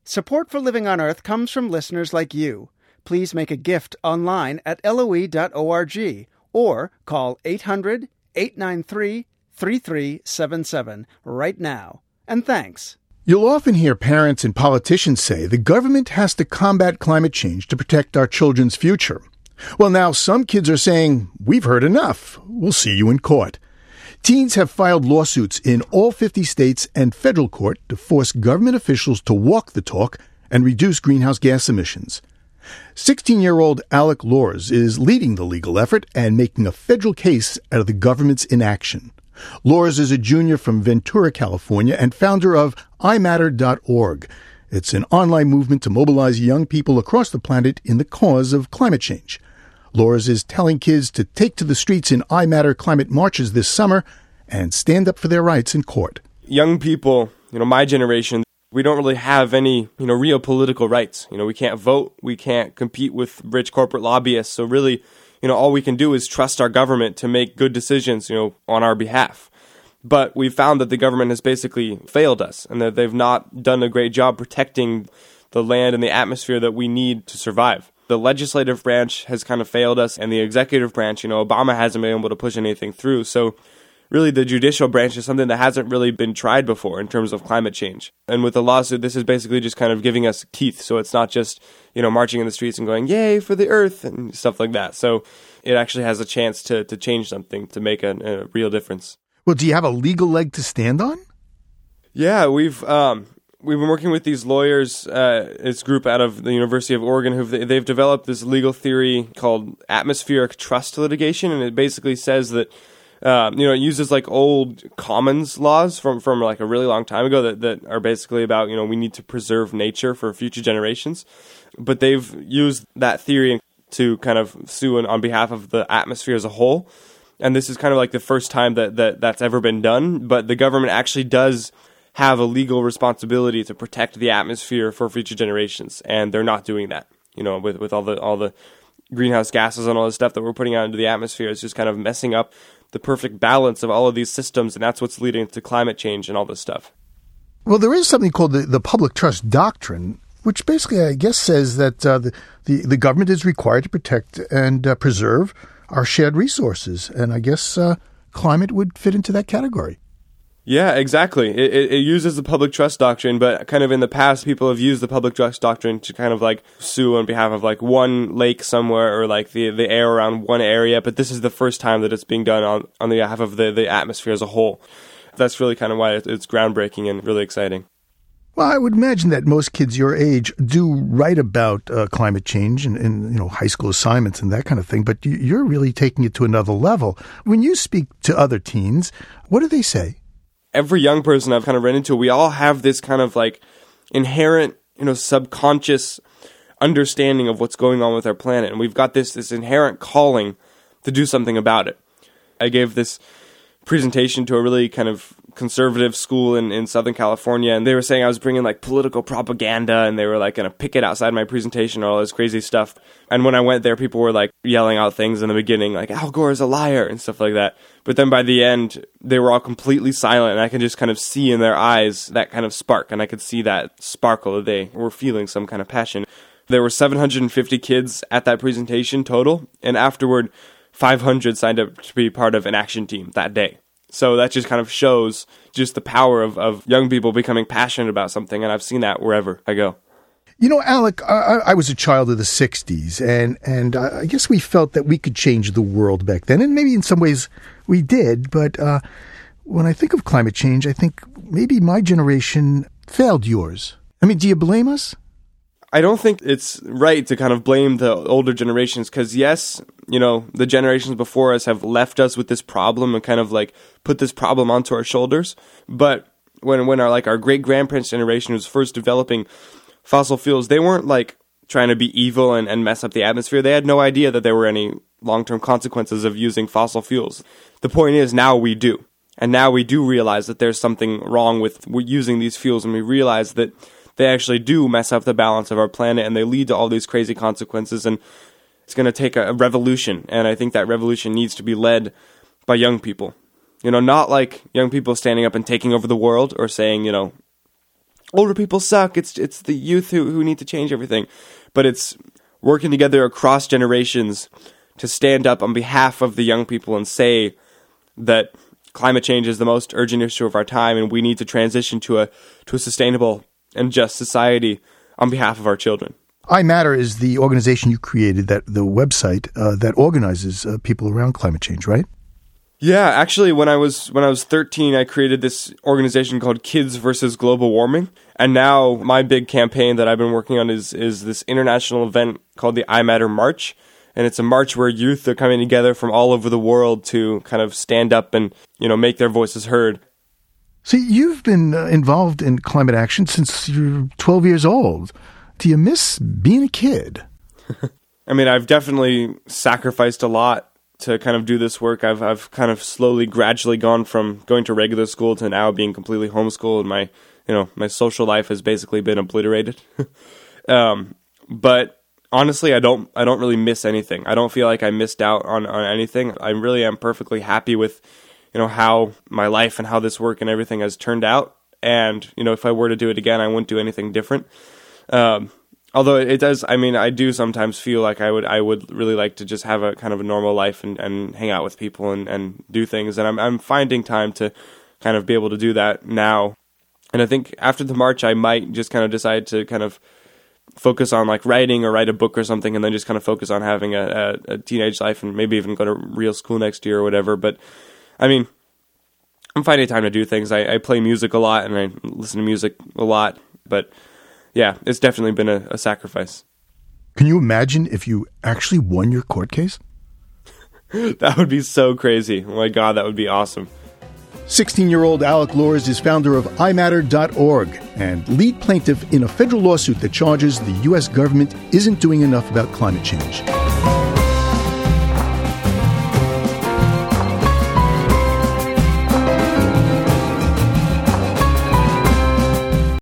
Support for Living on Earth comes from listeners like you. Please make a gift online at LOE.org or call 800-893-3377 right now. And thanks. You'll often hear parents and politicians say the government has to combat climate change to protect our children's future. Well, now some kids are saying, we've heard enough. We'll see you in court. Teens have filed lawsuits in all 50 states and federal court to force government officials to walk the talk and reduce greenhouse gas emissions. 16-year-old Alec Lors is leading the legal effort and making a federal case out of the government's inaction. Lors is a junior from Ventura, California, and founder of iMatter.org. It's an online movement to mobilize young people across the planet in the cause of climate change. Lors is telling kids to take to the streets in iMatter climate marches this summer and stand up for their rights in court. Young people, my generation, we don't really have any, real political rights. We can't vote. We can't compete with rich corporate lobbyists. So really, all we can do is trust our government to make good decisions, on our behalf. But we've found that the government has basically failed us and that they've not done a great job protecting the land and the atmosphere that we need to survive. The legislative branch has kind of failed us, and the executive branch, Obama hasn't been able to push anything through. So really the judicial branch is something that hasn't really been tried before in terms of climate change. And with the lawsuit, this is basically just kind of giving us teeth. So it's not just, marching in the streets and going, yay for the earth and stuff like that. So it actually has a chance to change something, to make a real difference. Well, do you have a legal leg to stand on? Yeah, we've been working with these lawyers, this group out of the University of Oregon, they've developed this legal theory called atmospheric trust litigation, and it basically says that, it uses like old commons laws from like a really long time ago that are basically about, we need to preserve nature for future generations. But they've used that theory to kind of sue on behalf of the atmosphere as a whole. And this is kind of like the first time that's ever been done. But the government actually does have a legal responsibility to protect the atmosphere for future generations, and they're not doing that. With all the greenhouse gases and all the stuff that we're putting out into the atmosphere, it's just kind of messing up the perfect balance of all of these systems, and that's what's leading to climate change and all this stuff. Well, there is something called the public trust doctrine, which basically, I guess, says that the government is required to protect and preserve our shared resources, and I guess climate would fit into that category. Yeah, exactly. It uses the public trust doctrine, but kind of in the past, people have used the public trust doctrine to kind of like sue on behalf of like one lake somewhere or like the air around one area. But this is the first time that it's being done on behalf of the atmosphere as a whole. That's really kind of why it's groundbreaking and really exciting. Well, I would imagine that most kids your age do write about climate change in high school assignments and that kind of thing, but you're really taking it to another level. When you speak to other teens, what do they say? Every young person I've kind of run into, we all have this kind of like inherent, subconscious understanding of what's going on with our planet. And we've got this inherent calling to do something about it. I gave this presentation to a really kind of conservative school in Southern California, and they were saying I was bringing like political propaganda, and they were like going to picket outside my presentation and all this crazy stuff. And when I went there, people were like yelling out things in the beginning like Al Gore is a liar and stuff like that. But then by the end, they were all completely silent, and I could just kind of see in their eyes that kind of spark, and I could see that sparkle that they were feeling some kind of passion. There were 750 kids at that presentation total, and afterward 500 signed up to be part of an action team that day. So that just kind of shows just the power of young people becoming passionate about something, and I've seen that wherever I go. Alec, I was a child of the 60s, and I guess we felt that we could change the world back then, and maybe in some ways we did, but when I think of climate change, I think maybe my generation failed yours. I mean, do you blame us? I don't think it's right to kind of blame the older generations because, yes, the generations before us have left us with this problem and kind of like put this problem onto our shoulders. But when our great-grandparents' generation was first developing fossil fuels, they weren't like trying to be evil and mess up the atmosphere. They had no idea that there were any long-term consequences of using fossil fuels. The point is now we do. And now we do realize that there's something wrong with using these fuels, and we realize that they actually do mess up the balance of our planet, and they lead to all these crazy consequences, and it's going to take a revolution, and I think that revolution needs to be led by young people. Not like young people standing up and taking over the world or saying, older people suck. It's the youth who need to change everything. But it's working together across generations to stand up on behalf of the young people and say that climate change is the most urgent issue of our time, and we need to transition to a sustainable and just society on behalf of our children. iMatter is the organization you created, the website that organizes people around climate change, right? Yeah, actually, when I was 13, I created this organization called Kids versus Global Warming, and now my big campaign that I've been working on is this international event called the iMatter March, and it's a march where youth are coming together from all over the world to kind of stand up and make their voices heard. See, you've been involved in climate action since you're 12 years old. Do you miss being a kid? I mean, I've definitely sacrificed a lot to kind of do this work. I've kind of slowly, gradually gone from going to regular school to now being completely homeschooled. My social life has basically been obliterated. But honestly, I don't really miss anything. I don't feel like I missed out on anything. I really am perfectly happy with how my life and how this work and everything has turned out. And if I were to do it again, I wouldn't do anything different. Although it does, I do sometimes feel like I would really like to just have a kind of a normal life and hang out with people and do things. And I'm finding time to kind of be able to do that now. And I think after the march, I might just kind of decide to kind of focus on like writing or write a book or something, and then just kind of focus on having a teenage life and maybe even go to real school next year or whatever. But I'm finding time to do things. I play music a lot and I listen to music a lot, but yeah, it's definitely been a sacrifice. Can you imagine if you actually won your court case? That would be so crazy. Oh my God, that would be awesome. 16-year-old Alec Lors is founder of iMatter.org and lead plaintiff in a federal lawsuit that charges the U.S. government isn't doing enough about climate change.